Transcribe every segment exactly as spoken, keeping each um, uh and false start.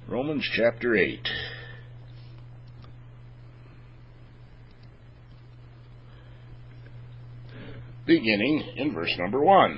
Romans chapter eight. Beginning in verse number one.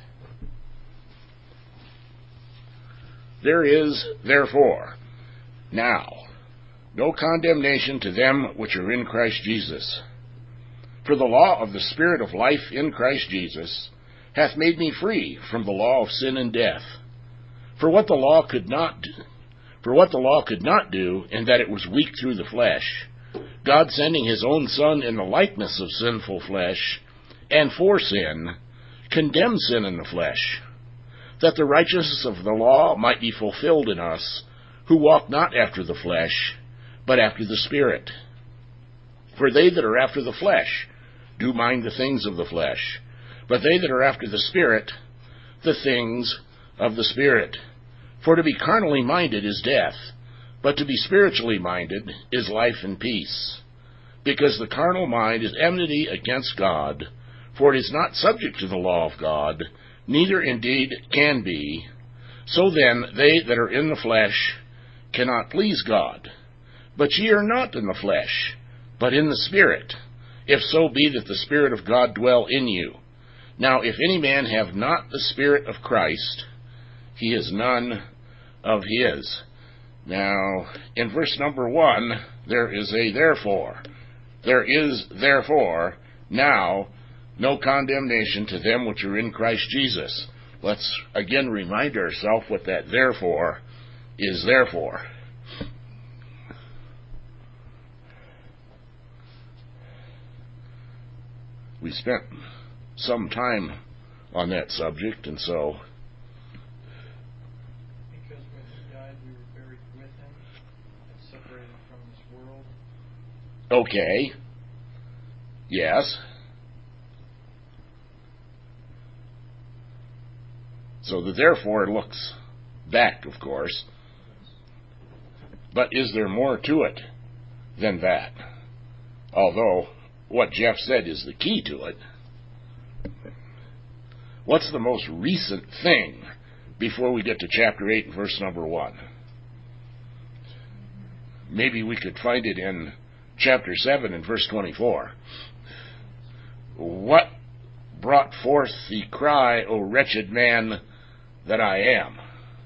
There is, therefore, now no condemnation to them which are in Christ Jesus. For the law of the Spirit of life in Christ Jesus hath made me free from the law of sin and death. For what the law could not do, for what the law could not do, in that it was weak through the flesh, God sending his own Son in the likeness of sinful flesh, and for sin, condemned sin in the flesh, that the righteousness of the law might be fulfilled in us, who walk not after the flesh, but after the Spirit. For they that are after the flesh do mind the things of the flesh, but they that are after the Spirit, the things of the Spirit. For to be carnally minded is death, but to be spiritually minded is life and peace. Because the carnal mind is enmity against God, for it is not subject to the law of God, neither indeed can be. So then they that are in the flesh cannot please God. But ye are not in the flesh, but in the Spirit, if so be that the Spirit of God dwell in you. Now if any man have not the Spirit of Christ, he is none of his. Now, in verse number one, there is a therefore. There is therefore now no condemnation to them which are in Christ Jesus. Let's again remind ourselves what that therefore is therefore. We spent some time on that subject, and so because when he died we were buried with him and separated from this world. Okay. Yes. So the therefore looks back, of course. But is there more to it than that? Although what Jeff said is the key to it. What's the most recent thing before we get to chapter eight and verse number one? Maybe we could find it in chapter seven and verse twenty-four. What brought forth the cry, O wretched man that I am?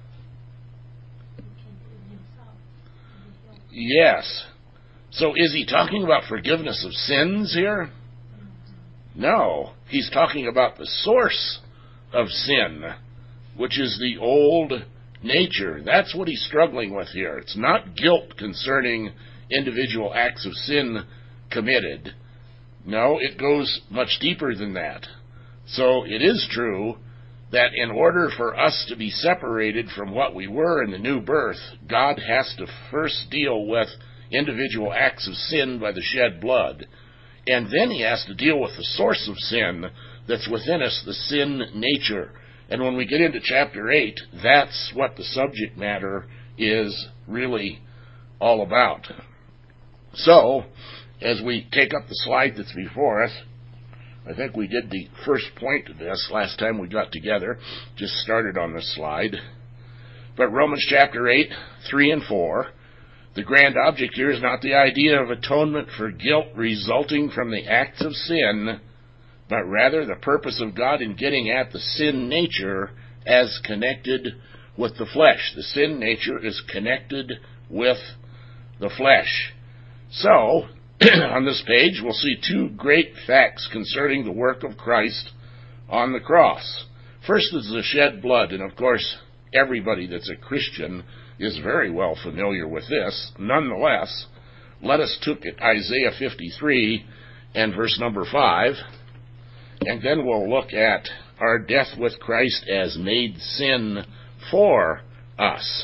Yes. So is he talking about forgiveness of sins here? No. He's talking about the source of sin, which is the old nature. That's what he's struggling with here. It's not guilt concerning individual acts of sin committed. No, it goes much deeper than that. So it is true that in order for us to be separated from what we were in the new birth, God has to first deal with individual acts of sin by the shed blood. And then he has to deal with the source of sin that's within us, the sin nature. And when we get into chapter eight, that's what the subject matter is really all about. So, as we take up the slide that's before us, I think we did the first point of this last time we got together, just started on this slide. But Romans chapter eight, three and four, the grand object here is not the idea of atonement for guilt resulting from the acts of sin, but rather the purpose of God in getting at the sin nature as connected with the flesh. The sin nature is connected with the flesh. So, on this page, we'll see two great facts concerning the work of Christ on the cross. First is the shed blood, and of course, everybody that's a Christian is very well familiar with this. Nonetheless, let us look at Isaiah fifty-three and verse number five, and then we'll look at our death with Christ as made sin for us.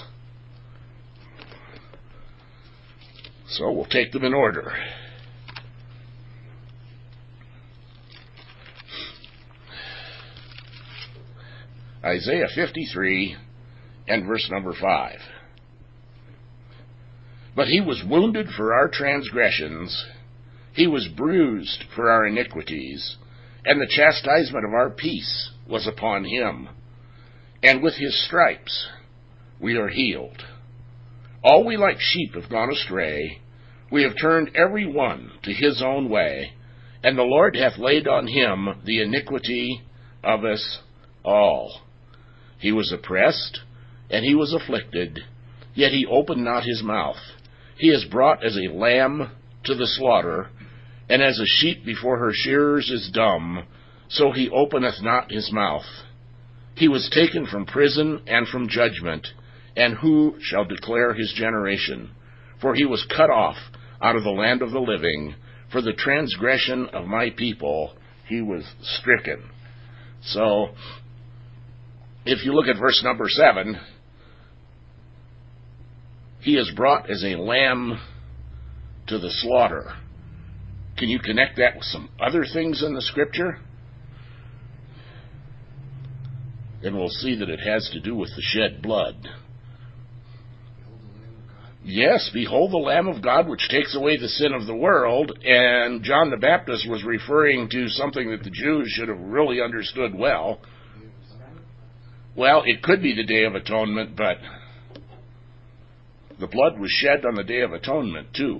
So we'll take them in order. Isaiah fifty-three and verse number five. But he was wounded for our transgressions, he was bruised for our iniquities, and the chastisement of our peace was upon him. And with his stripes we are healed. All we like sheep have gone astray. We have turned every one to his own way, and the Lord hath laid on him the iniquity of us all. He was oppressed, and he was afflicted, yet he opened not his mouth. He is brought as a lamb to the slaughter, and as a sheep before her shearers is dumb, so he openeth not his mouth. He was taken from prison and from judgment, and who shall declare his generation? For he was cut off out of the land of the living. For the transgression of my people he was stricken. So, if you look at verse number seven, he is brought as a lamb to the slaughter. Can you connect that with some other things in the Scripture? And we'll see that it has to do with the shed blood. Yes, behold the Lamb of God which takes away the sin of the world. And John the Baptist was referring to something that the Jews should have really understood well. Well, it could be the Day of Atonement, but the blood was shed on the Day of Atonement too.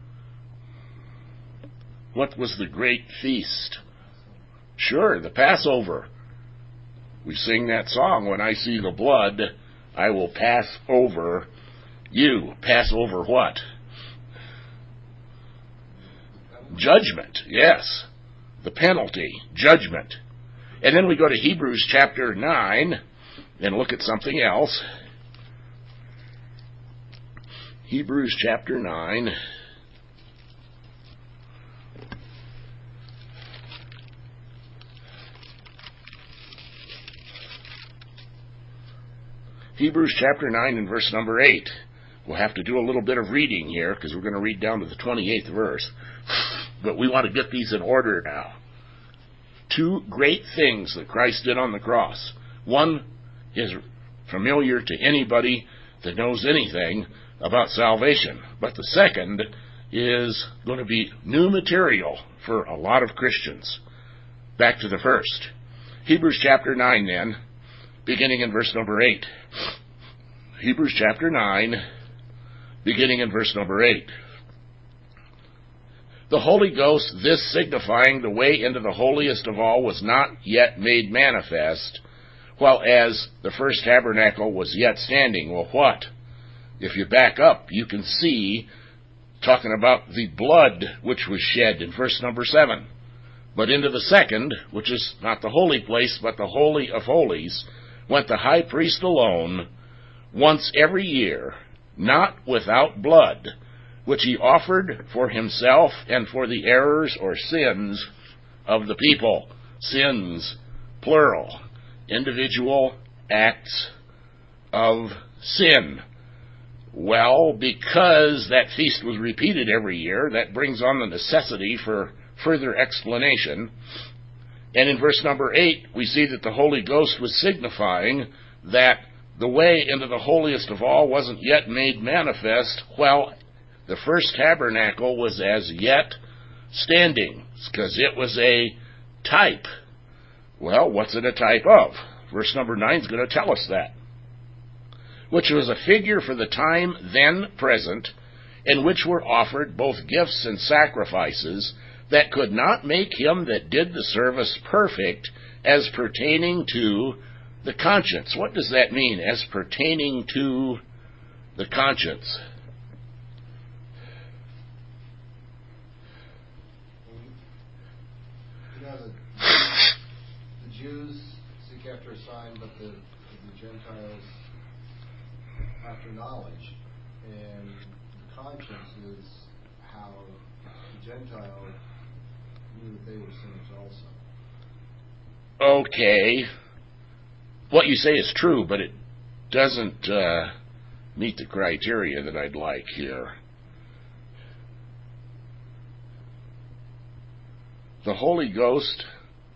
What was the great feast? Sure, the Passover. We sing that song, when I see the blood, I will pass over you. Pass over what? Judgment, yes. The penalty, judgment. And then we go to Hebrews chapter nine and look at something else. Hebrews chapter nine. Hebrews chapter nine and verse number eight. We'll have to do a little bit of reading here because we're going to read down to the twenty-eighth verse. But we want to get these in order now. Two great things that Christ did on the cross. One is familiar to anybody that knows anything about salvation. But the second is going to be new material for a lot of Christians. Back to the first. Hebrews chapter nine then, beginning in verse number eight. Hebrews chapter nine, beginning in verse number eight. The Holy Ghost, this signifying the way into the holiest of all, was not yet made manifest, while as the first tabernacle was yet standing. Well, what? If you back up, you can see, talking about the blood which was shed in verse number seven. But into the second, which is not the holy place, but the Holy of Holies, went the high priest alone, once every year, not without blood, which he offered for himself and for the errors or sins of the people. Sins, plural. Individual acts of sin. Well, because that feast was repeated every year, that brings on the necessity for further explanation. And in verse number eight, we see that the Holy Ghost was signifying that the way into the holiest of all wasn't yet made manifest while the first tabernacle was as yet standing, because it was a type. Well, what's it a type of? Verse number nine is going to tell us that. Which was a figure for the time then present, in which were offered both gifts and sacrifices, that could not make him that did the service perfect, as pertaining to the conscience. What does that mean, as pertaining to the conscience? You know, the, the Jews seek after a sign, but the, the Gentiles after knowledge. And the conscience is how the Gentile knew that they were sinners also. Okay. What you say is true, but it doesn't uh, meet the criteria that I'd like here. The Holy Ghost,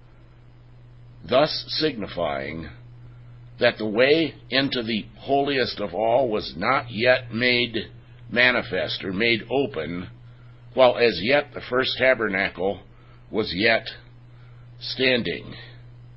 thus signifying that the way into the holiest of all was not yet made manifest or made open, while as yet the first tabernacle was yet standing.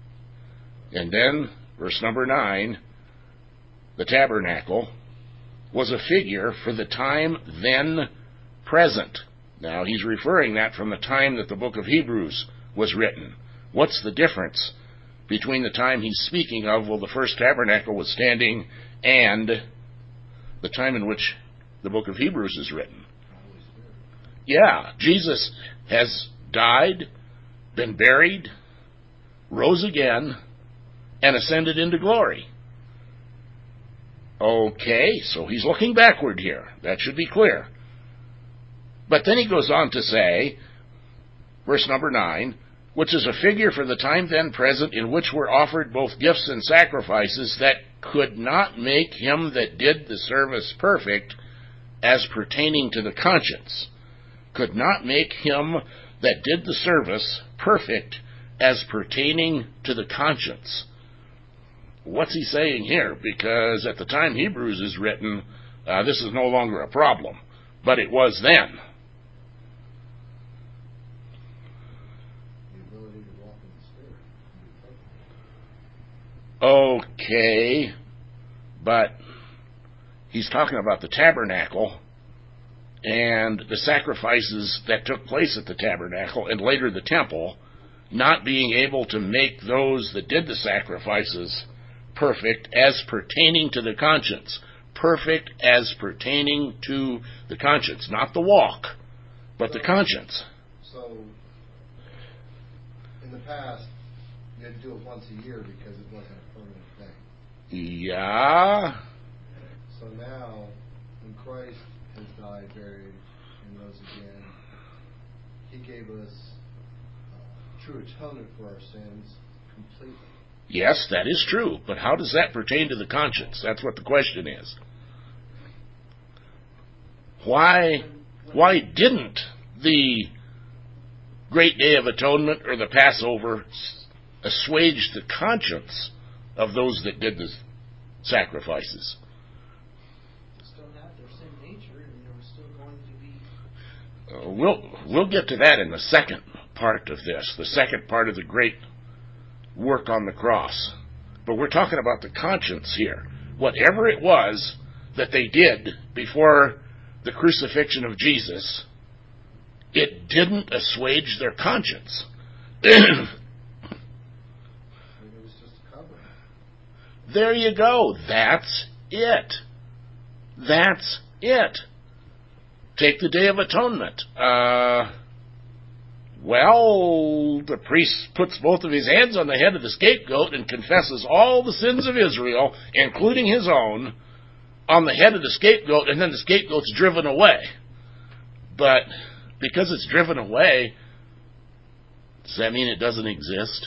And then, verse number nine, the tabernacle was a figure for the time then present. Now, he's referring that from the time that the book of Hebrews was written. What's the difference between the time he's speaking of, well, the first tabernacle was standing, and the time in which the book of Hebrews is written? Yeah, Jesus has died, been buried, rose again, and ascended into glory. Okay, so he's looking backward here. That should be clear. But then he goes on to say, verse number nine, which is a figure for the time then present, in which were offered both gifts and sacrifices that could not make him that did the service perfect as pertaining to the conscience. Could not make him that did the service perfect as pertaining to the conscience. What's he saying here? Because at the time Hebrews is written, uh, this is no longer a problem, but it was then. The ability to walk in the Spirit. Okay, but he's talking about the tabernacle and the sacrifices that took place at the tabernacle and later the temple, not being able to make those that did the sacrifices perfect as pertaining to the conscience. Perfect as pertaining to the conscience. Not the walk, but the conscience. So, in the past, you had to do it once a year because it wasn't a permanent thing. Yeah. So now, when Christ has died, buried, and rose again, he gave us uh, true atonement for our sins completely. Yes, that is true, but how does that pertain to the conscience? That's what the question is. Why, why didn't the Great Day of Atonement or the Passover assuage the conscience of those that did the sacrifices? They still have their sin nature, and they were still going to be. Uh, we'll we'll get to that in the second part of this, the second part of the great work on the cross. But we're talking about the conscience here. Whatever it was that they did before the crucifixion of Jesus, it didn't assuage their conscience. It was just a covering. There you go. That's it. That's it. Take the Day of Atonement. Uh, well, the priest puts both of his hands on the head of the scapegoat and confesses all the sins of Israel, including his own, on the head of the scapegoat, and then the scapegoat's driven away. But because it's driven away, does that mean it doesn't exist?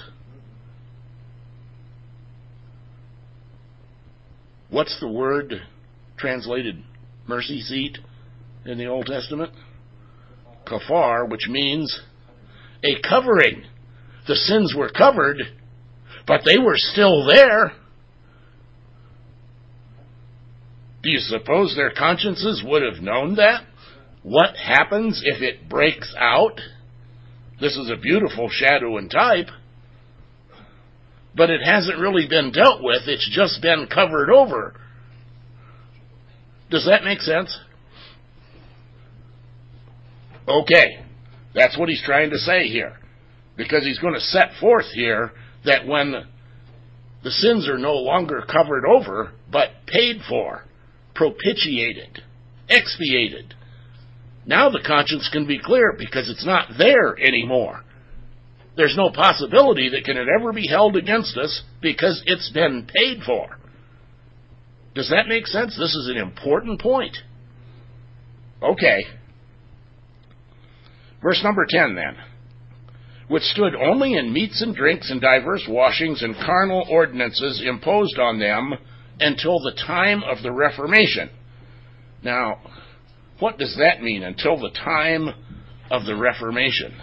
What's the word translated mercy seat in the Old Testament? Kafar, which means a covering. The sins were covered, but they were still there. Do you suppose their consciences would have known that? What happens if it breaks out? This is a beautiful shadow and type, but it hasn't really been dealt with. It's just been covered over. Does that make sense? Okay, that's what he's trying to say here, because he's going to set forth here that when the sins are no longer covered over, but paid for, propitiated, expiated, now the conscience can be clear because it's not there anymore. There's no possibility that can it ever be held against us because it's been paid for. Does that make sense? This is an important point. Okay. Verse number ten then. Which stood only in meats and drinks and divers washings and carnal ordinances imposed on them until the time of the Reformation. Now, what does that mean, until the time of the Reformation?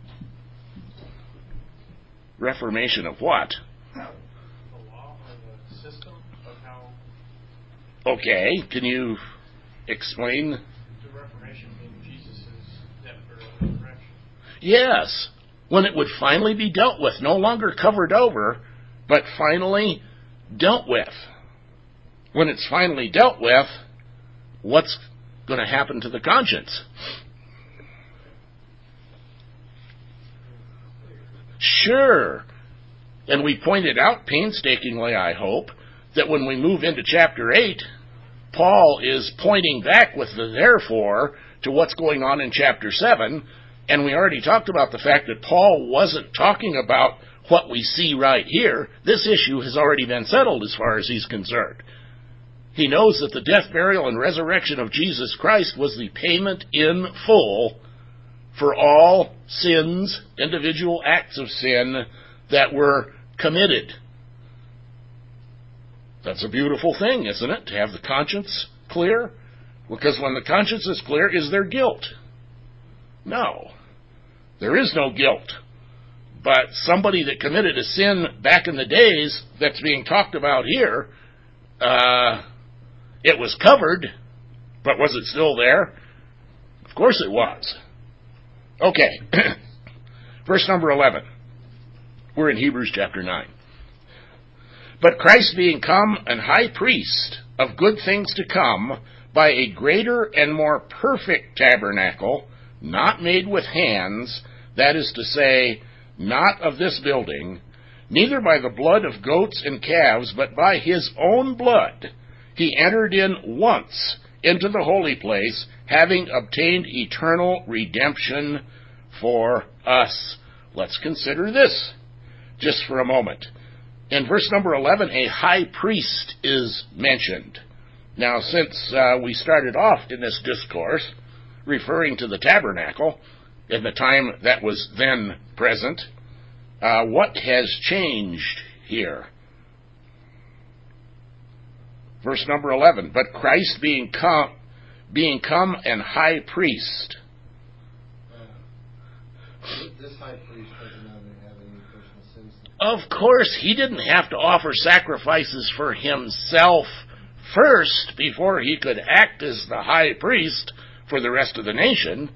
Reformation of what? The law or the system of how Okay, can you explain? the Reformation being Jesus' death, burial, and resurrection. Yes, when it would finally be dealt with, no longer covered over, but finally dealt with. When it's finally dealt with, what's going to happen to the conscience? Sure. And we pointed out painstakingly, I hope, that when we move into chapter eight, Paul is pointing back with the therefore to what's going on in chapter seven, and we already talked about the fact that Paul wasn't talking about what we see right here. This issue has already been settled as far as he's concerned. He knows that the death, burial, and resurrection of Jesus Christ was the payment in full for all sins, individual acts of sin that were committed. That's a beautiful thing, isn't it, to have the conscience clear? Because when the conscience is clear, is there guilt? No. There is no guilt. But somebody that committed a sin back in the days that's being talked about here, uh, it was covered, but was it still there? Of course it was. Okay. Verse number eleven. We're in Hebrews chapter nine. But Christ being come an high priest of good things to come, by a greater and more perfect tabernacle, not made with hands, that is to say, not of this building, neither by the blood of goats and calves, but by his own blood, he entered in once into the holy place, having obtained eternal redemption for us. Let's consider this just for a moment. In verse number eleven, a high priest is mentioned. Now, since uh, we started off in this discourse referring to the tabernacle in the time that was then present, uh, what has changed here? Verse number eleven, but Christ being come, being come an high priest. Uh, this high priest doesn't have any personal sins. Of course, he didn't have to offer sacrifices for himself first before he could act as the high priest for the rest of the nation.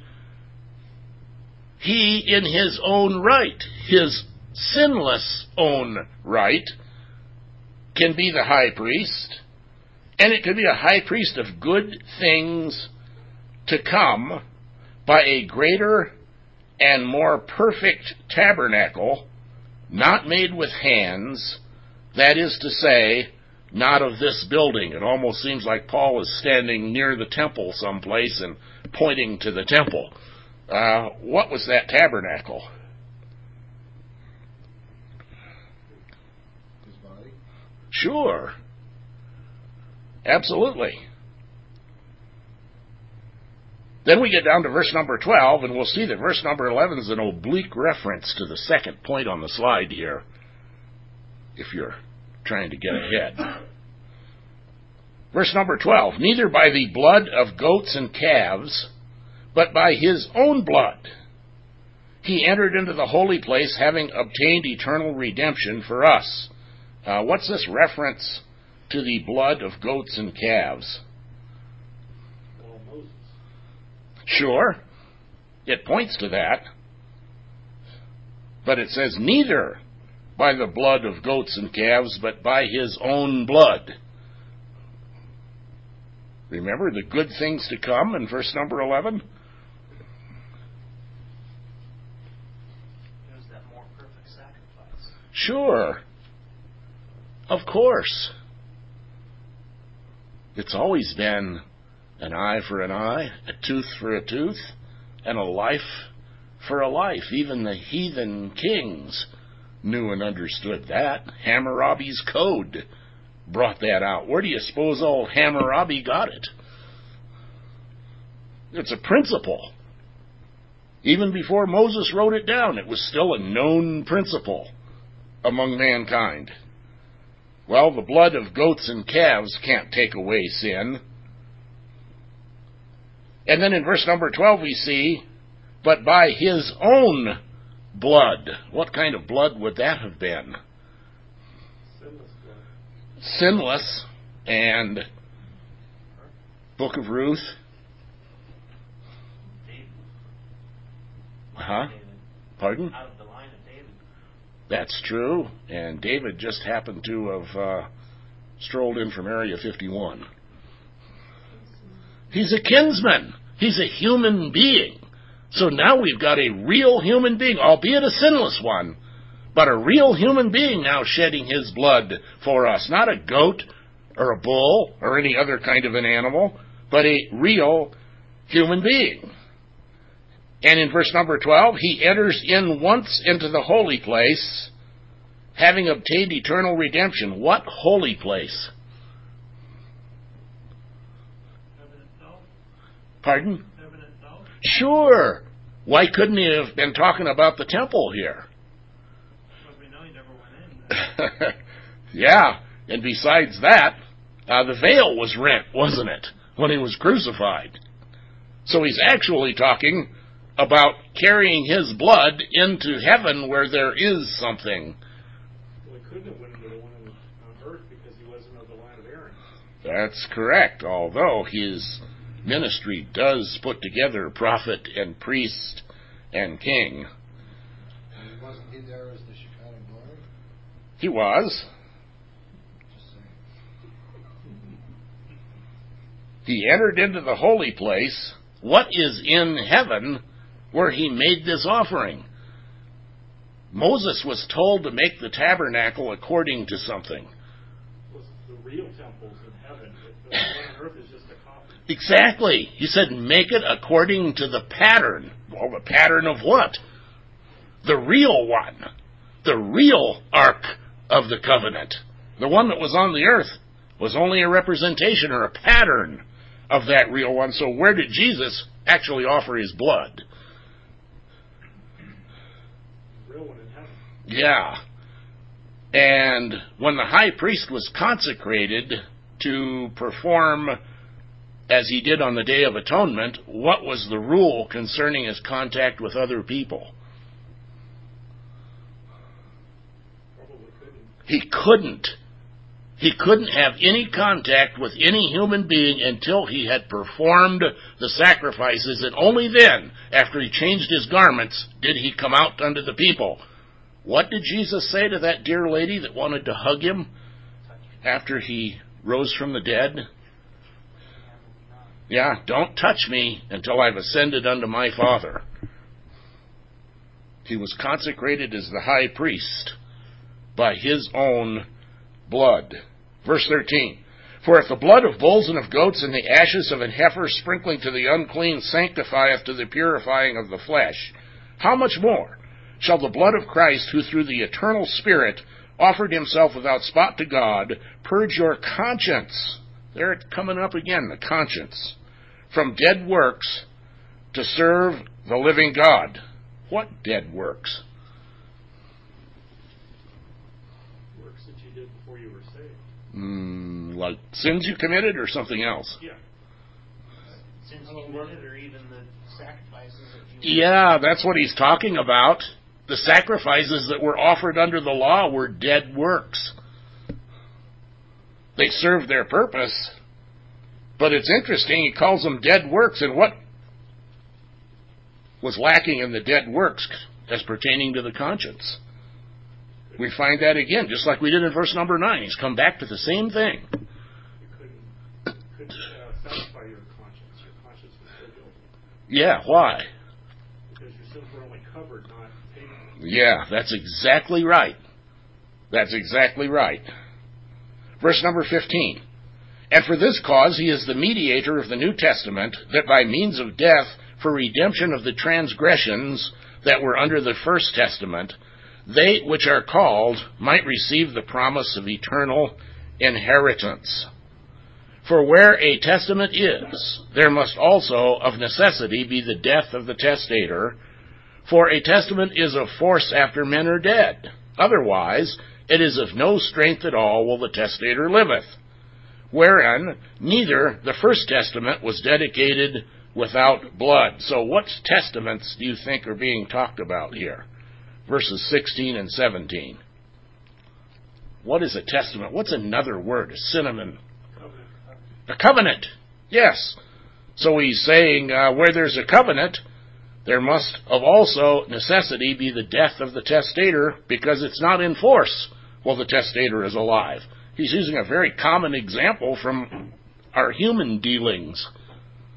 He, in his own right, his sinless own right, can be the high priest, and it can be a high priest of good things to come by a greater and more perfect tabernacle, not made with hands, that is to say, not of this building. It almost seems like Paul is standing near the temple someplace and pointing to the temple. Uh, what was that tabernacle? His body? Sure. Absolutely. Then we get down to verse number twelve, and we'll see that verse number eleven is an oblique reference to the second point on the slide here, if you're trying to get ahead. Verse number twelve, neither by the blood of goats and calves, but by his own blood, he entered into the holy place, having obtained eternal redemption for us. Uh, what's this reference to the blood of goats and calves? Well, Moses. Sure, it points to that, but it says neither by the blood of goats and calves, but by his own blood. Remember the good things to come in verse number eleven? It was that more perfect sacrifice. Sure. Of course. It's always been an eye for an eye, a tooth for a tooth, and a life for a life. Even the heathen kings knew and understood that. Hammurabi's Code brought that out. Where do you suppose old Hammurabi got it? It's a principle. Even before Moses wrote it down, it was still a known principle among mankind. Well, the blood of goats and calves can't take away sin. And then in verse number twelve we see, but by his own blood. What kind of blood would that have been? Sinless blood. Sinless. And Book of Ruth. David. Huh? David. Pardon? Out of the line of David. That's true. And David just happened to have uh, strolled in from Area fifty-one. He's a kinsman. He's a human being. So now we've got a real human being, albeit a sinless one, but a real human being now shedding his blood for us. Not a goat or a bull or any other kind of an animal, but a real human being. And in verse number twelve, he enters in once into the holy place, having obtained eternal redemption. What holy place? Heaven itself? Pardon? Heaven itself? Sure. Why couldn't he have been talking about the temple here? Because we know he never went in. Yeah, and besides that, uh, the veil was rent, wasn't it, when he was crucified? So he's actually talking about carrying his blood into heaven where there is something. Well, he couldn't have went into the one on, on earth because he wasn't of the line of Aaron. That's correct, although his ministry does put together prophet and priest and king. And wasn't he there as the Shekinah glory? He was. Just saying. He entered into the holy place. What is in heaven where he made this offering? Moses was told to make the tabernacle according to something. It was the real temples in heaven. The one on earth is just a copy. Exactly. He said, make it according to the pattern. Well, the pattern of what? The real one. The real Ark of the Covenant. The one that was on the earth was only a representation or a pattern of that real one. So where did Jesus actually offer his blood? The real one in heaven. Yeah. And when the high priest was consecrated to perform as he did on the Day of Atonement, what was the rule concerning his contact with other people? Probably couldn't. He couldn't. He couldn't have any contact with any human being until he had performed the sacrifices, and only then, after he changed his garments, did he come out unto the people. What did Jesus say to that dear lady that wanted to hug him after he rose from the dead? Yeah, don't touch me until I've ascended unto my Father. He was consecrated as the high priest by his own blood. Verse thirteen, for if the blood of bulls and of goats and the ashes of an heifer sprinkling to the unclean sanctifieth to the purifying of the flesh, how much more shall the blood of Christ, who through the eternal Spirit offered himself without spot to God, purge your conscience? There it's coming up again, the conscience. From dead works to serve the living God. What dead works? Works that you did before you were saved. Mm, like sins you committed or something else? Yeah. Sins you committed, or even the sacrifices that you... Yeah, that's what he's talking about. The sacrifices that were offered under the law were dead works. They served their purpose, but it's interesting, he calls them dead works, and what was lacking in the dead works as pertaining to the conscience? We find that again, just like we did in verse number nine. He's come back to the same thing. You couldn't, couldn't uh, satisfy your conscience. Your conscience was still guilty. Yeah, why? Because your sins were only covered, not paid for. Yeah, that's exactly right. That's exactly right. Verse number fifteen. And for this cause he is the mediator of the New Testament, that by means of death for redemption of the transgressions that were under the First Testament, they which are called might receive the promise of eternal inheritance. For where a testament is, there must also of necessity be the death of the testator, for a testament is of force after men are dead. Otherwise, it is of no strength at all while the testator liveth. Wherein neither the First Testament was dedicated without blood. So what testaments do you think are being talked about here? Verses sixteen and seventeen. What is a testament? What's another word? A synonym? Covenant. A covenant. Yes. So he's saying uh, where there's a covenant, there must of also necessity be the death of the testator, because it's not in force while the testator is alive. He's using a very common example from our human dealings.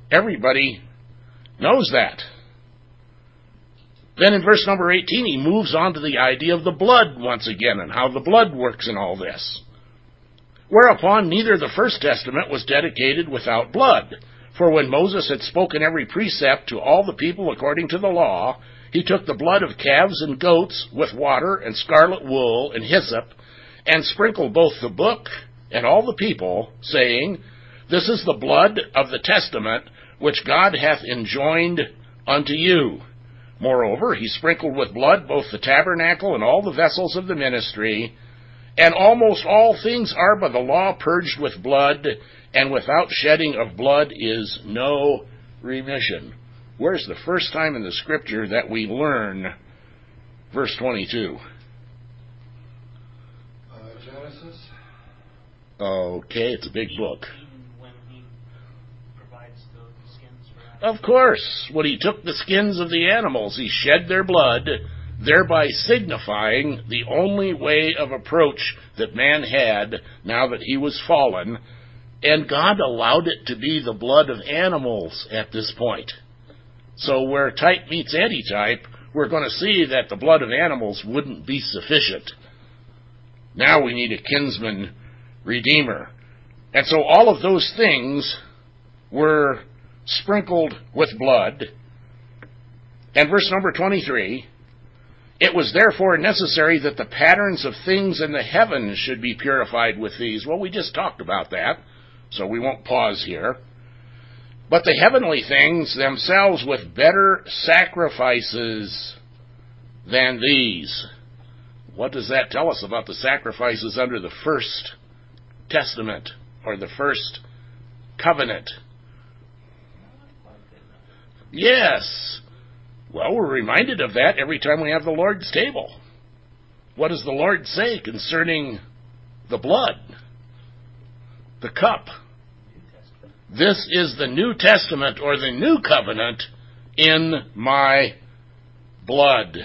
Everybody knows that. Then in verse number eighteen, he moves on to the idea of the blood once again and how the blood works in all this. Whereupon neither the first testament was dedicated without blood. For when Moses had spoken every precept to all the people according to the law, he took the blood of calves and goats with water and scarlet wool and hyssop, and sprinkled both the book and all the people, saying, This is the blood of the testament which God hath enjoined unto you. Moreover, he sprinkled with blood both the tabernacle and all the vessels of the ministry, and almost all things are by the law purged with blood, and without shedding of blood is no remission. Where's the first time in the Scripture that we learn verse twenty-two? Uh, Genesis. Okay, it's a big book. When he provides the skins for Of course, when he took the skins of the animals, he shed their blood, thereby signifying the only way of approach that man had now that he was fallen, and God allowed it to be the blood of animals at this point. So where type meets antitype, we're going to see that the blood of animals wouldn't be sufficient. Now we need a kinsman redeemer. And so all of those things were sprinkled with blood. And verse number twenty-three, It was therefore necessary that the patterns of things in the heavens should be purified with these. Well, we just talked about that, so we won't pause here. But the heavenly things themselves with better sacrifices than these. What does that tell us about the sacrifices under the first testament or the first covenant? Yes. Well, we're reminded of that every time we have the Lord's table. What does the Lord say concerning the blood? The cup. This is the New Testament or the New Covenant in my blood.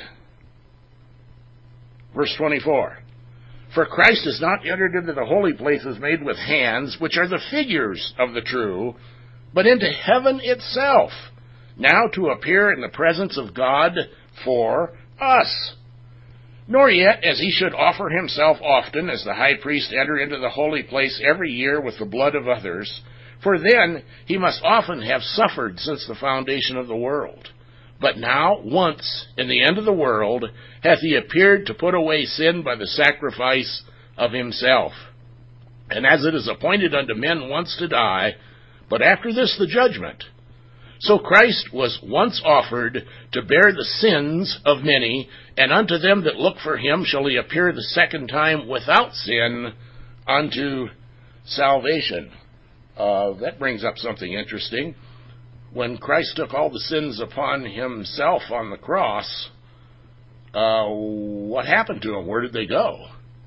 Verse twenty-four. For Christ is not entered into the holy places made with hands, which are the figures of the true, but into heaven itself, now to appear in the presence of God for us. Nor yet as he should offer himself often, as the high priest enter into the holy place every year with the blood of others, for then he must often have suffered since the foundation of the world. But now, once, in the end of the world, hath he appeared to put away sin by the sacrifice of himself. And as it is appointed unto men once to die, but after this the judgment, so Christ was once offered to bear the sins of many, and unto them that look for him shall he appear the second time without sin unto salvation. Uh, that brings up something interesting. When Christ took all the sins upon himself on the cross, uh, what happened to him? Where did they go?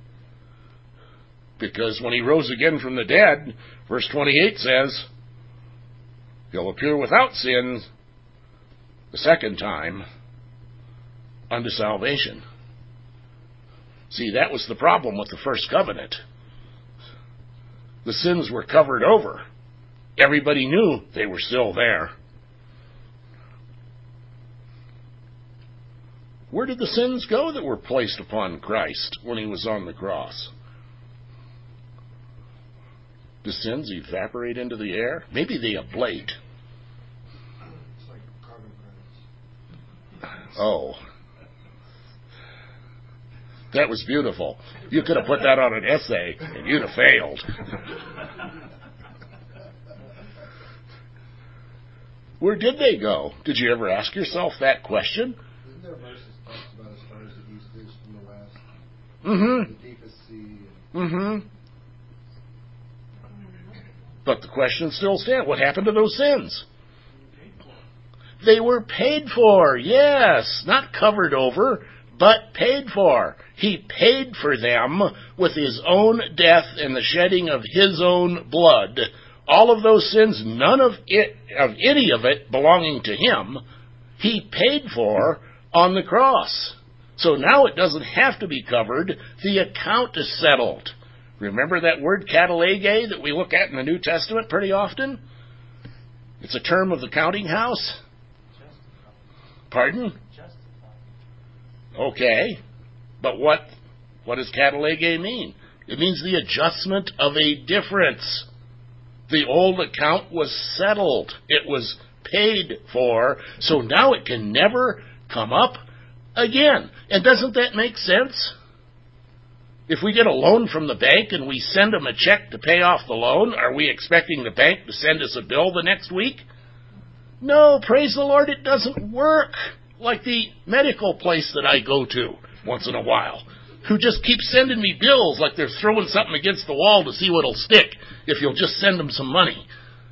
Because when he rose again from the dead, verse twenty-eight says, he'll appear without sin the second time unto salvation. See, that was the problem with the first covenant. The sins were covered over. Everybody knew they were still there. Where did the sins go that were placed upon Christ when he was on the cross? Do sins evaporate into the air? Maybe they ablate. It's like carbon credits. Oh. That was beautiful. You could have put that on an essay, and you'd have failed. Where did they go? Did you ever ask yourself that question? Isn't there a verse that talks about as far as the east is from the west? Mm-hmm. The deepest sea. Mm-hmm. But the question still stands. What happened to those sins? They were paid for, yes. Not covered over, but paid for. He paid for them with his own death and the shedding of his own blood. All of those sins, none of it, of any of it belonging to him, he paid for on the cross. So now it doesn't have to be covered. The account is settled. Remember that word katalege that we look at in the New Testament pretty often? It's a term of the counting house? Pardon? Okay. But what, what does catalege mean? It means the adjustment of a difference. The old account was settled. It was paid for, so now it can never come up again. And doesn't that make sense? If we get a loan from the bank and we send them a check to pay off the loan, are we expecting the bank to send us a bill the next week? No, praise the Lord, it doesn't work like the medical place that I go to once in a while, who just keep sending me bills like they're throwing something against the wall to see what'll stick if you'll just send them some money.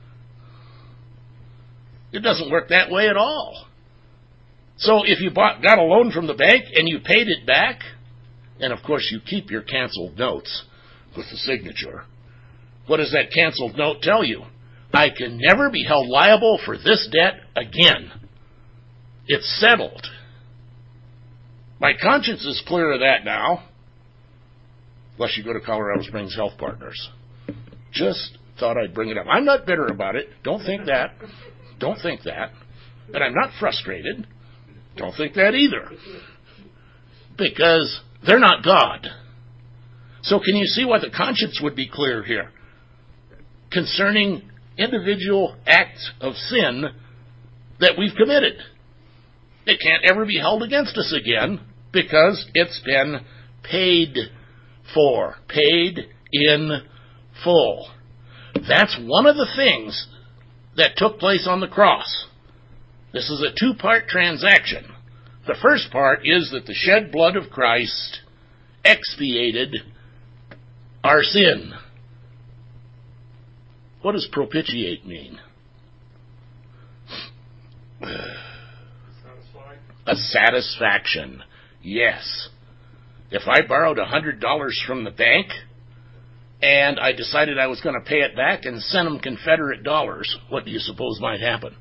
It doesn't work that way at all. So if you bought, got a loan from the bank and you paid it back, and of course you keep your canceled notes with the signature, what does that canceled note tell you? I can never be held liable for this debt again. It's settled. My conscience is clear of that now, unless you go to Colorado Springs Health Partners. Just thought I'd bring it up. I'm not bitter about it. Don't think that. Don't think that. And I'm not frustrated. Don't think that either. Because they're not God. So can you see why the conscience would be clear here? Concerning individual acts of sin that we've committed. It can't ever be held against us again because it's been paid for. Paid in full. That's one of the things that took place on the cross. This is a two-part transaction. The first part is that the shed blood of Christ expiated our sin. What does propitiate mean? Satisfied? A satisfaction. Yes. If I borrowed one hundred dollars from the bank and I decided I was going to pay it back and send them Confederate dollars, what do you suppose might happen?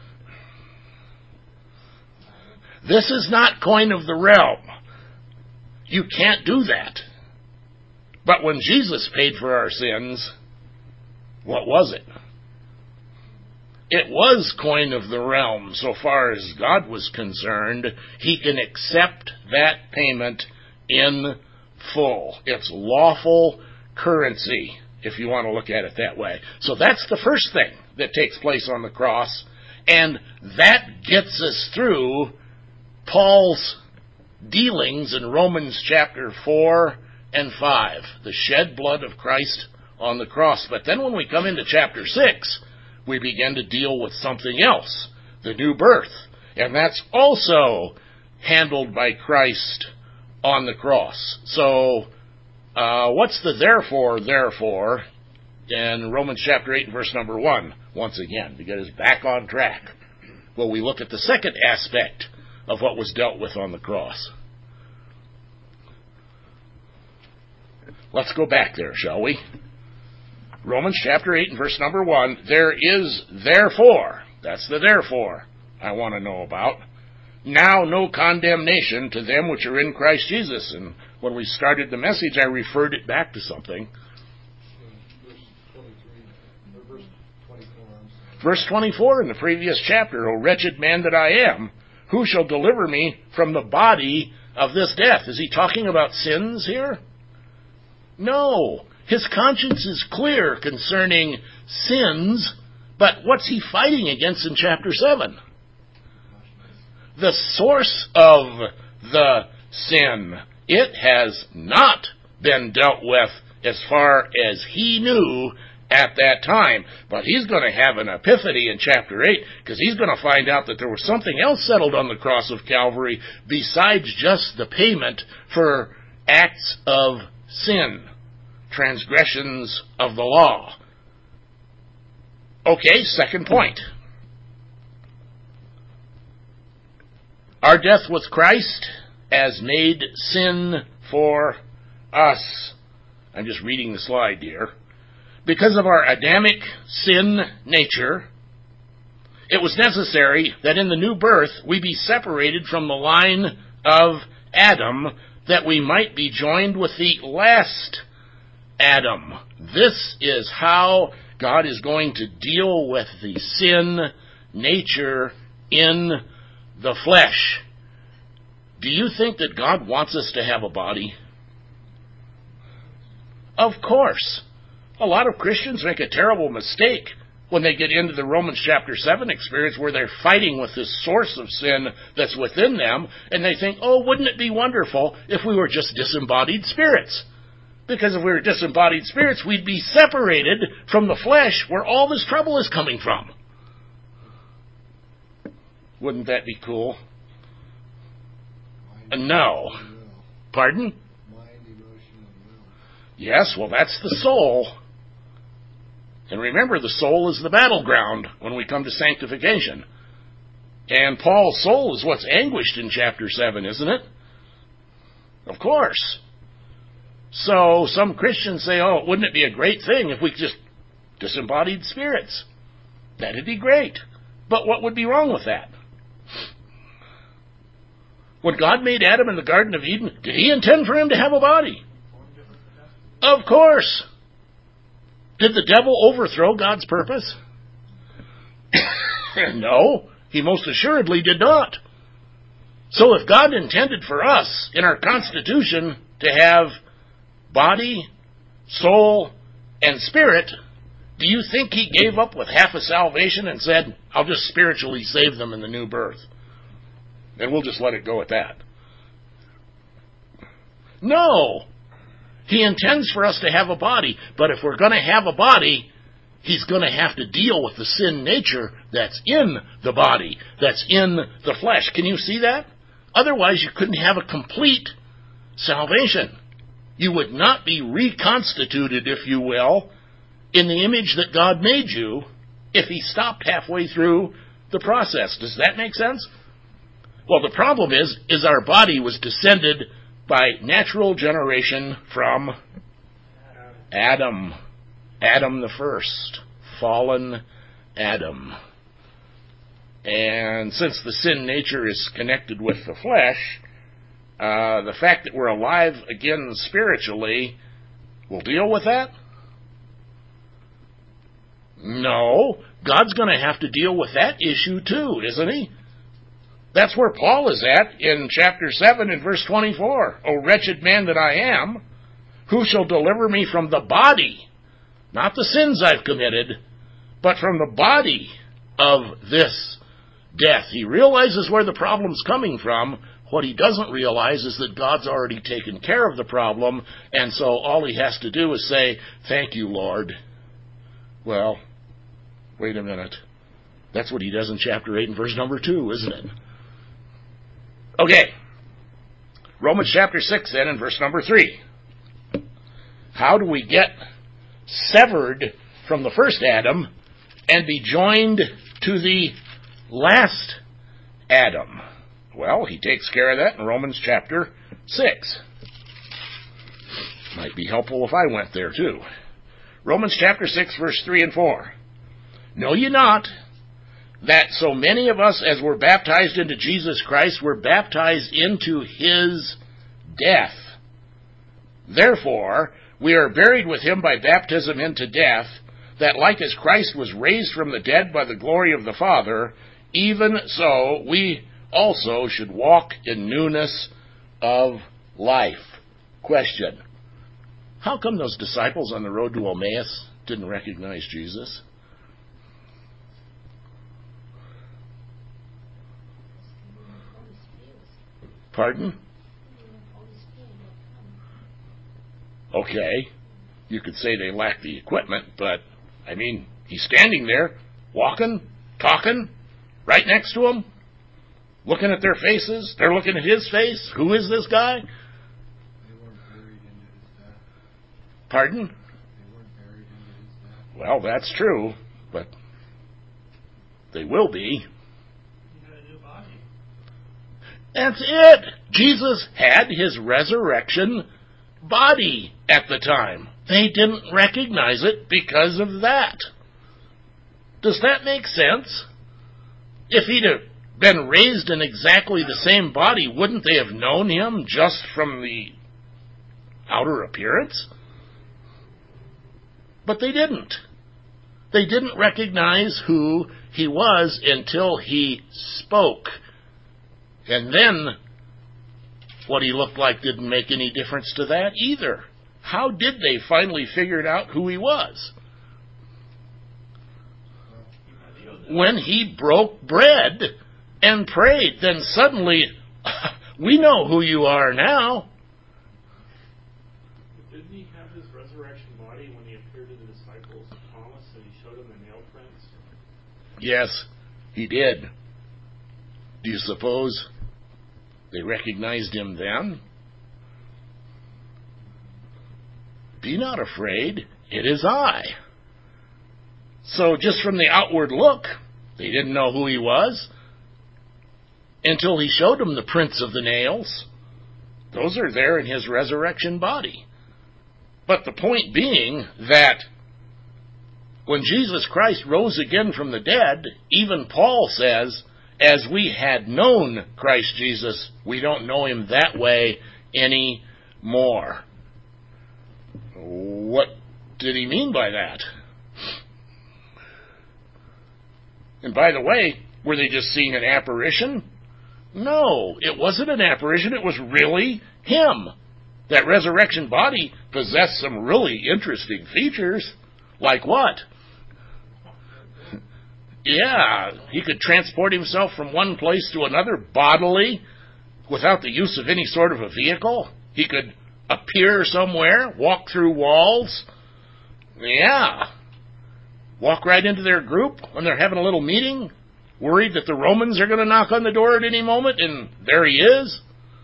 This is not coin of the realm. You can't do that. But when Jesus paid for our sins, what was it? It was coin of the realm so far as God was concerned. He can accept that payment in full. It's lawful currency, if you want to look at it that way. So that's the first thing that takes place on the cross, and that gets us through Paul's dealings in Romans chapter four and five, the shed blood of Christ on the cross. But then when we come into chapter six, we begin to deal with something else, the new birth. And that's also handled by Christ on the cross. So, uh, what's the therefore, therefore, in Romans chapter eight and verse number one, once again, to get us back on track? Well, we look at the second aspect of what was dealt with on the cross. Let's go back there, shall we? Romans chapter eight and verse number one, there is therefore, that's the therefore I want to know about, now no condemnation to them which are in Christ Jesus. And when we started the message, I referred it back to something. Verse twenty-four in the previous chapter, O wretched man that I am, who shall deliver me from the body of this death? Is he talking about sins here? No. His conscience is clear concerning sins, but what's he fighting against in chapter seven? The source of the sin. It has not been dealt with as far as he knew at that time. But he's going to have an epiphany in chapter eight, because he's going to find out that there was something else settled on the cross of Calvary besides just the payment for acts of sin, transgressions of the law. Okay, second point. Our death with Christ has made sin for us. I'm just reading the slide here. Because of our Adamic sin nature, it was necessary that in the new birth we be separated from the line of Adam, that we might be joined with the last Adam. This is how God is going to deal with the sin nature in the flesh. Do you think that God wants us to have a body? Of course. A lot of Christians make a terrible mistake when they get into the Romans chapter seven experience where they're fighting with this source of sin that's within them, and they think, oh, wouldn't it be wonderful if we were just disembodied spirits? Because if we were disembodied spirits, we'd be separated from the flesh where all this trouble is coming from. Wouldn't that be cool? Uh, no. Pardon? Mind, emotion, and will. Yes, well, that's the soul. And remember, the soul is the battleground when we come to sanctification. And Paul's soul is what's anguished in chapter seven, isn't it? Of course. So some Christians say, oh, wouldn't it be a great thing if we just disembodied spirits? That'd be great. But what would be wrong with that? When God made Adam in the Garden of Eden, did he intend for him to have a body? Of course. Did the devil overthrow God's purpose? No, he most assuredly did not. So if God intended for us in our constitution to have body, soul, and spirit, do you think he gave up with half a salvation and said, I'll just spiritually save them in the new birth? And we'll just let it go at that. No. He intends for us to have a body, but if we're going to have a body, he's going to have to deal with the sin nature that's in the body, that's in the flesh. Can you see that? Otherwise, you couldn't have a complete salvation. You would not be reconstituted, if you will, in the image that God made you if he stopped halfway through the process. Does that make sense? Well, the problem is, is our body was descended by natural generation from Adam. Adam the first. Fallen Adam. And since the sin nature is connected with the flesh, uh, the fact that we're alive again spiritually will deal with that? No. God's going to have to deal with that issue too, isn't he? That's where Paul is at in chapter seven and verse twenty-four. O wretched man that I am, who shall deliver me from the body, not the sins I've committed, but from the body of this death. He realizes where the problem's coming from. What he doesn't realize is that God's already taken care of the problem, and so all he has to do is say, thank you, Lord. Well, wait a minute. That's what he does in chapter eight and verse number two, isn't it? Okay, Romans chapter six then and verse number three. How do we get severed from the first Adam and be joined to the last Adam? Well, he takes care of that in Romans chapter six. Might be helpful if I went there too. Romans chapter six verse three and four. Know ye not that so many of us as were baptized into Jesus Christ were baptized into his death? Therefore, we are buried with him by baptism into death, that like as Christ was raised from the dead by the glory of the Father, even so we also should walk in newness of life. Question: how come those disciples on the road to Emmaus didn't recognize Jesus? Pardon? Okay, you could say they lack the equipment, but, I mean, he's standing there, walking, talking, right next to them, looking at their faces. They're looking at his face. Who is this guy? They weren't buried into his death. Pardon? They weren't buried into his death. Well, that's true, but they will be. That's it. Jesus had his resurrection body at the time. They didn't recognize it because of that. Does that make sense? If he'd have been raised in exactly the same body, wouldn't they have known him just from the outer appearance? But they didn't. They didn't recognize who he was until he spoke. And then what he looked like didn't make any difference to that either. How did they finally figure out who he was? When he broke bread and prayed, then suddenly, we know who you are now. Didn't he have his resurrection body when he appeared to the disciples, Thomas, and he showed them the nail prints? Yes, he did. Do you suppose they recognized him then? Be not afraid, it is I. So just from the outward look, they didn't know who he was until he showed them the prints of the nails. Those are there in his resurrection body. But the point being that when Jesus Christ rose again from the dead, even Paul says, as we had known Christ Jesus, we don't know him that way anymore. What did he mean by that? And by the way, were they just seeing an apparition? No, it wasn't an apparition. It was really him. That resurrection body possessed some really interesting features. Like what? Yeah, he could transport himself from one place to another bodily without the use of any sort of a vehicle. He could appear somewhere, walk through walls. Yeah. Walk right into their group when they're having a little meeting, worried that the Romans are going to knock on the door at any moment, and there he is.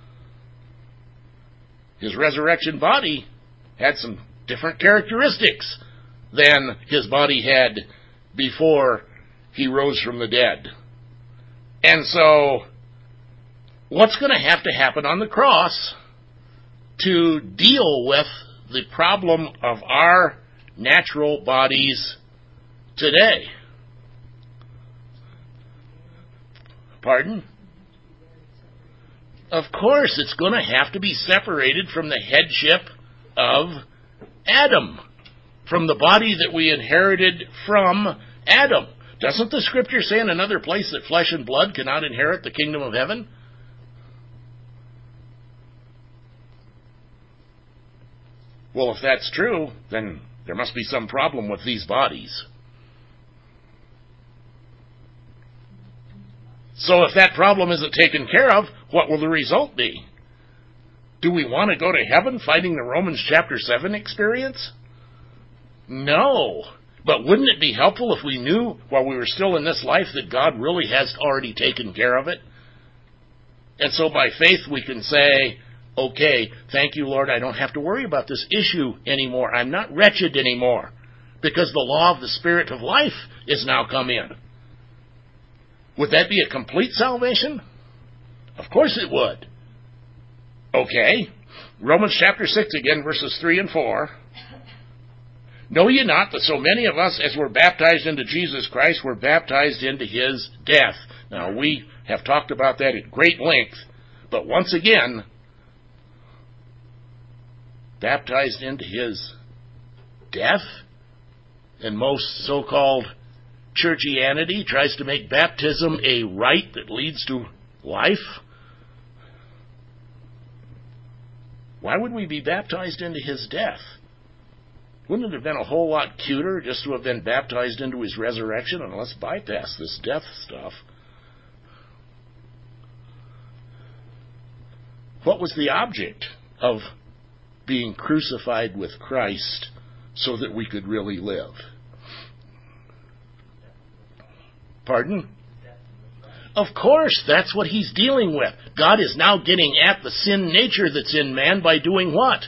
His resurrection body had some different characteristics than his body had before he rose from the dead. And so, what's going to have to happen on the cross to deal with the problem of our natural bodies today? Pardon? Of course, it's going to have to be separated from the headship of Adam, from the body that we inherited from Adam. Doesn't the Scripture say in another place that flesh and blood cannot inherit the kingdom of heaven? Well, if that's true, then there must be some problem with these bodies. So if that problem isn't taken care of, what will the result be? Do we want to go to heaven fighting the Romans chapter seven experience? No. But wouldn't it be helpful if we knew while we were still in this life that God really has already taken care of it? And so by faith we can say, okay, thank you, Lord, I don't have to worry about this issue anymore. I'm not wretched anymore because the law of the Spirit of life is now come in. Would that be a complete salvation? Of course it would. Okay, Romans chapter six again, verses three and four. Know ye not that so many of us as were baptized into Jesus Christ were baptized into his death? Now, we have talked about that at great length, but once again, baptized into his death? And most so-called churchianity tries to make baptism a rite that leads to life. Why would we be baptized into his death? Wouldn't it have been a whole lot cuter just to have been baptized into his resurrection? And let's bypass this death stuff. What was the object of being crucified with Christ so that we could really live? Pardon? Of course, that's what he's dealing with. God is now getting at the sin nature that's in man by doing what?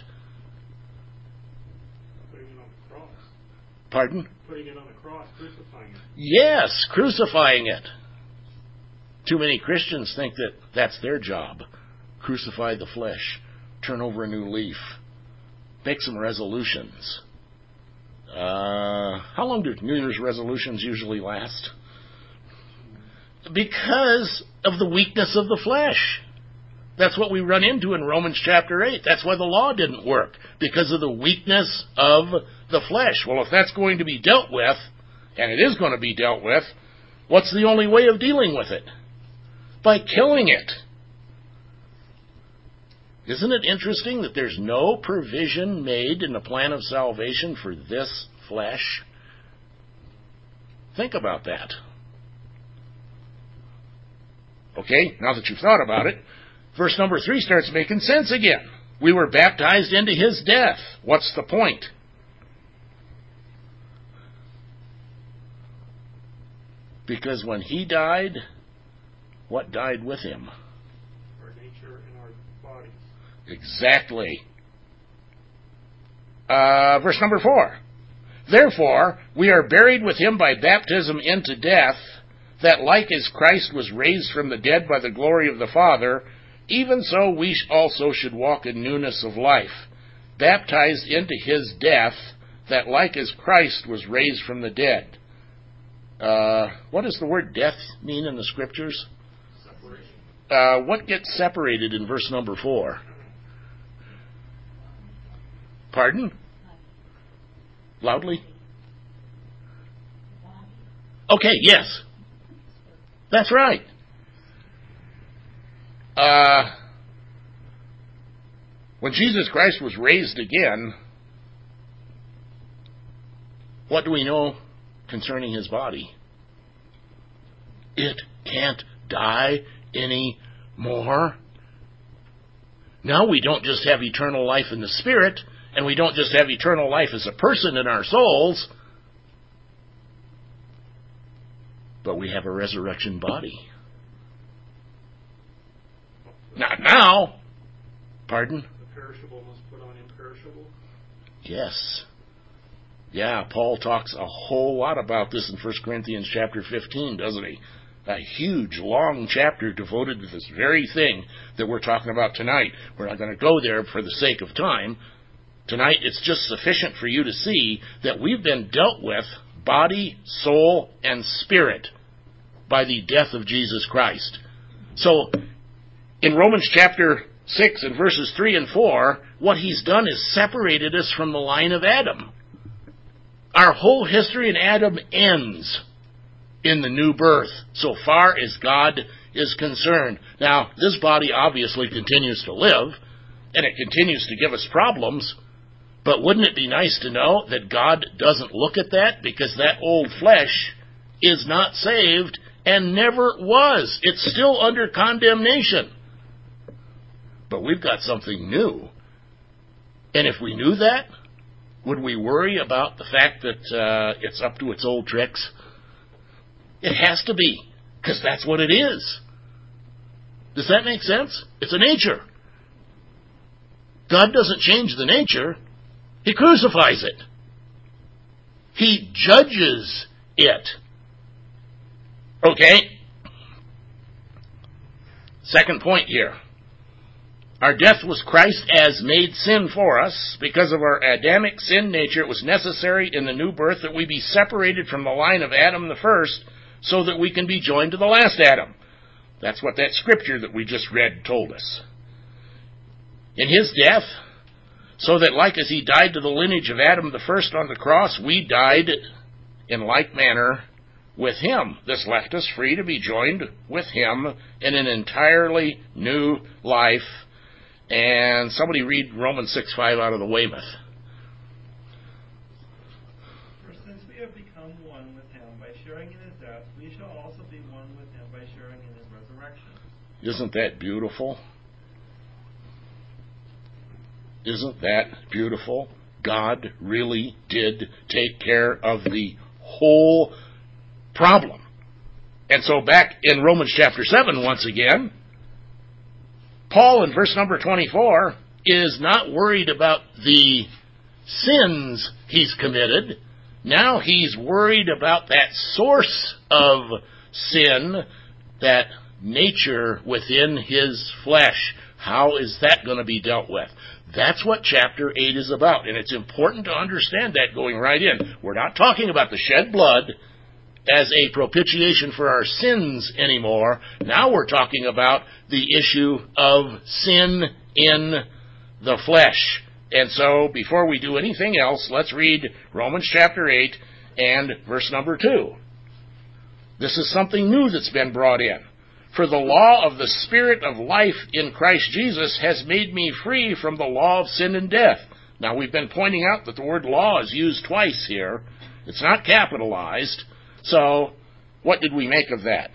Putting it on the cross. Pardon? Putting it on the cross, crucifying it. Yes, crucifying it. Too many Christians think that that's their job. Crucify the flesh. Turn over a new leaf. Make some resolutions. Uh, how long do New Year's resolutions usually last? Because of the weakness of the flesh. That's what we run into in Romans chapter eight. That's why the law didn't work, because of the weakness of the flesh. Well, if that's going to be dealt with, and it is going to be dealt with, what's the only way of dealing with it? By killing it. Isn't it interesting that there's no provision made in the plan of salvation for this flesh? Think about that. Okay, now that you've thought about it, verse number three starts making sense again. We were baptized into his death. What's the point? Because when he died, what died with him? Our nature and our bodies. Exactly. Uh, verse number four. Therefore, we are buried with him by baptism into death, that like as Christ was raised from the dead by the glory of the Father, even so we also should walk in newness of life, baptized into his death, that like as Christ was raised from the dead. Uh, what does the word death mean in the Scriptures? Separation. Uh, what gets separated in verse number four? Pardon? Loudly? Okay, yes. That's right. Uh, when Jesus Christ was raised again, what do we know concerning his body? It can't die any more. Now we don't just have eternal life in the Spirit, and we don't just have eternal life as a person in our souls, but we have a resurrection body. Not now. Pardon? The perishable must put on imperishable. Yes. Yeah, Paul talks a whole lot about this in First Corinthians chapter fifteen, doesn't he? A huge, long chapter devoted to this very thing that we're talking about tonight. We're not going to go there for the sake of time. Tonight, it's just sufficient for you to see that we've been dealt with body, soul, and spirit by the death of Jesus Christ. So, in Romans chapter six and verses three and four, what he's done is separated us from the line of Adam. Our whole history in Adam ends in the new birth, so far as God is concerned. Now, this body obviously continues to live, and it continues to give us problems, but wouldn't it be nice to know that God doesn't look at that, because that old flesh is not saved and never was. It's still under condemnation. But we've got something new. And if we knew that, would we worry about the fact that uh, it's up to its old tricks? It has to be, because that's what it is. Does that make sense? It's a nature. God doesn't change the nature. He crucifies it. He judges it. Okay? Second point here. Our death was Christ as made sin for us. Because of our Adamic sin nature, it was necessary in the new birth that we be separated from the line of Adam the first, so that we can be joined to the last Adam. That's what that scripture that we just read told us. In his death, so that like as he died to the lineage of Adam the first on the cross, we died in like manner with him. This left us free to be joined with him in an entirely new life. And somebody read Romans six five out of the Weymouth. For since we have become one with him by sharing in his death, we shall also be one with him by sharing in his resurrection. Isn't that beautiful? Isn't that beautiful? God really did take care of the whole problem. And so back in Romans chapter seven once again, Paul in verse number twenty-four is not worried about the sins he's committed. Now he's worried about that source of sin, that nature within his flesh. How is that going to be dealt with? That's what chapter eight is about, and it's important to understand that going right in. We're not talking about the shed blood as a propitiation for our sins anymore. Now we're talking about the issue of sin in the flesh. And so, before we do anything else, let's read Romans chapter eight and verse number two. This is something new that's been brought in. For the law of the Spirit of life in Christ Jesus has made me free from the law of sin and death. Now, we've been pointing out that the word law is used twice here. It's not capitalized. So, what did we make of that?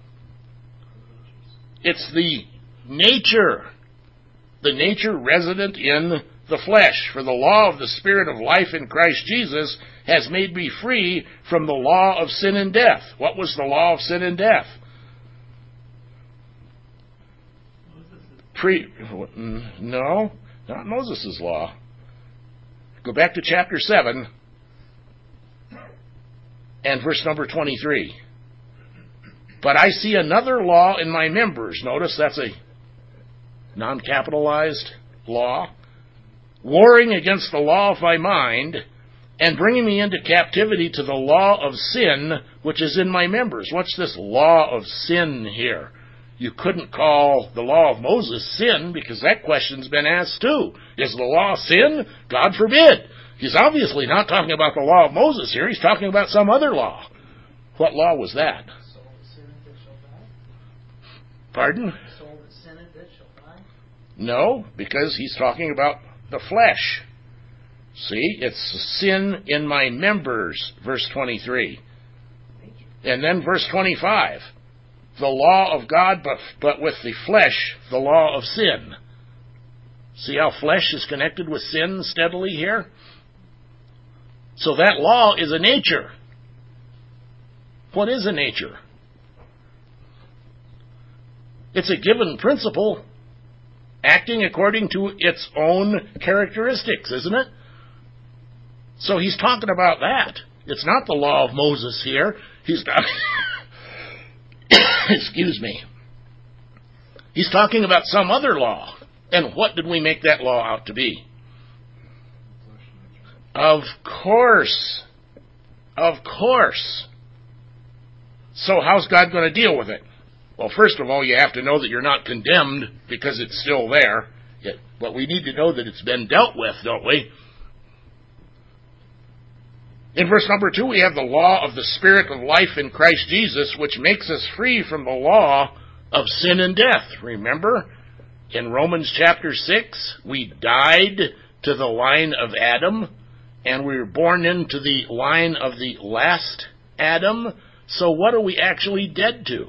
It's the nature. The nature resident in the flesh. For the law of the Spirit of life in Christ Jesus has made me free from the law of sin and death. What was the law of sin and death? Pre, no, not Moses' law. Go back to chapter seven and verse number twenty-three. But I see another law in my members. Notice that's a non-capitalized law. Warring against the law of my mind and bringing me into captivity to the law of sin which is in my members. What's this law of sin here? You couldn't call the law of Moses sin because that question's been asked too. Is the law sin? God forbid. He's obviously not talking about the law of Moses here. He's talking about some other law. What law was that? Soul that sinneth, it shall die. Pardon? Soul that sinneth, it shall die. No, because he's talking about the flesh. See, it's sin in my members, verse twenty-three. And then verse twenty-five. The law of God, but, but with the flesh, the law of sin. See how flesh is connected with sin steadily here? So that law is a nature. What is a nature? It's a given principle acting according to its own characteristics, isn't it? So he's talking about that. It's not the law of Moses here. He's not... Excuse me. He's talking about some other law. And what did we make that law out to be? Of course. Of course. So how's God going to deal with it? Well, first of all, you have to know that you're not condemned because it's still there. But we need to know that it's been dealt with, don't we? In verse number two, we have the law of the Spirit of life in Christ Jesus, which makes us free from the law of sin and death. Remember, in Romans chapter six, we died to the line of Adam, and we were born into the line of the last Adam. So what are we actually dead to?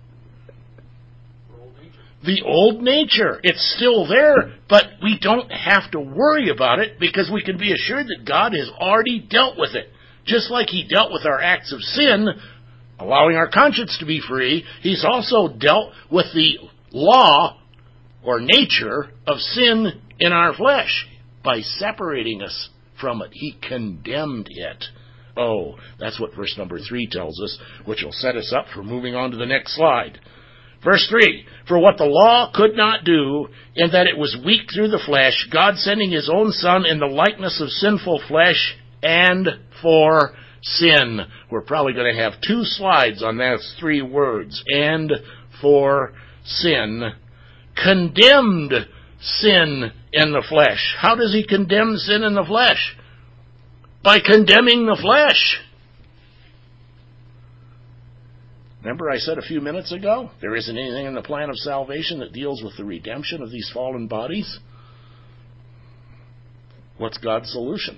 The old nature. It's still there, but we don't have to worry about it because we can be assured that God has already dealt with it. Just like he dealt with our acts of sin, allowing our conscience to be free, he's also dealt with the law or nature of sin in our flesh by separating us from it. He condemned it. Oh, that's what verse number three tells us, which will set us up for moving on to the next slide. Verse three, for what the law could not do, in that it was weak through the flesh, God sending his own Son in the likeness of sinful flesh, and for sin. We're probably going to have two slides on those three words. And for sin. Condemned sin in the flesh. How does he condemn sin in the flesh? By condemning the flesh. Remember I said a few minutes ago, there isn't anything in the plan of salvation that deals with the redemption of these fallen bodies? What's God's solution?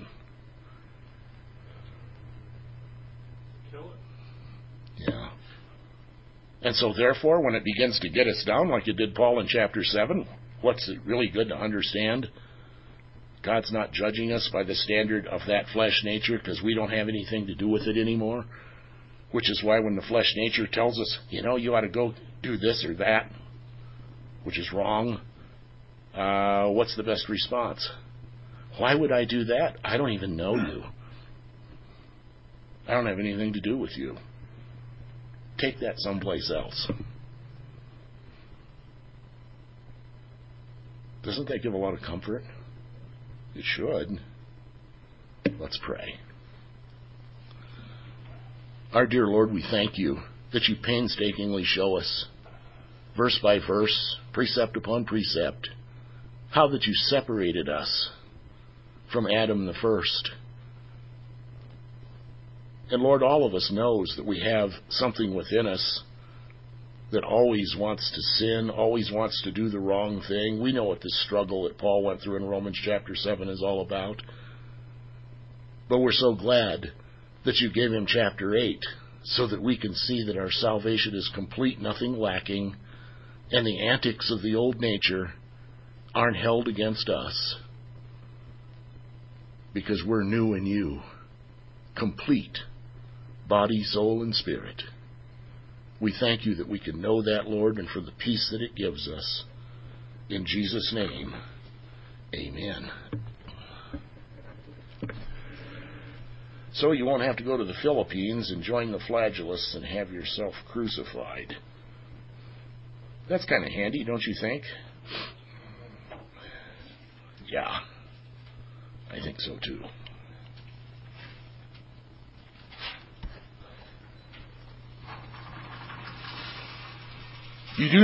Yeah. And so therefore, when it begins to get us down, like it did Paul in chapter seven, what's it really good to understand? God's not judging us by the standard of that flesh nature because we don't have anything to do with it anymore. Which is why when the flesh nature tells us, you know, you ought to go do this or that, which is wrong, uh, what's the best response? Why would I do that? I don't even know you. I don't have anything to do with you. Take that someplace else. Doesn't that give a lot of comfort? It should. Let's pray. Our dear Lord, we thank you that you painstakingly show us, verse by verse, precept upon precept, how that you separated us from Adam the first. And Lord, all of us knows that we have something within us that always wants to sin, always wants to do the wrong thing. We know what this struggle that Paul went through in Romans chapter seven is all about. But we're so glad that you gave him chapter eight so that we can see that our salvation is complete, nothing lacking, and the antics of the old nature aren't held against us because we're new in you, complete, body, soul, and spirit. We thank you that we can know that, Lord, and for the peace that it gives us. In Jesus' name, amen. So you won't have to go to the Philippines and join the flagellants and have yourself crucified. That's kind of handy, don't you think? Yeah, I think so too. You do